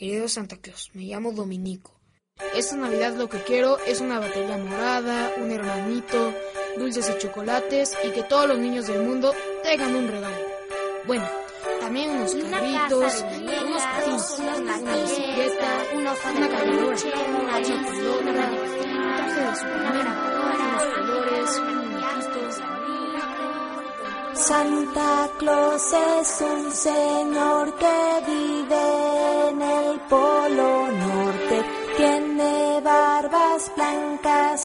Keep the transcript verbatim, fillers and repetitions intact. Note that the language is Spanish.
querido Santa Claus, me llamo Dominico. Esta Navidad lo que quiero es una batería morada, un hermanito, dulces y chocolates y que todos los niños del mundo tengan un regalo. Bueno, también unos carritos, unos patines, una bicicleta, una caminadora, una pelota, un traje de Superman, unos colores, un muñequito. Santa Claus es un señor que vive en el polo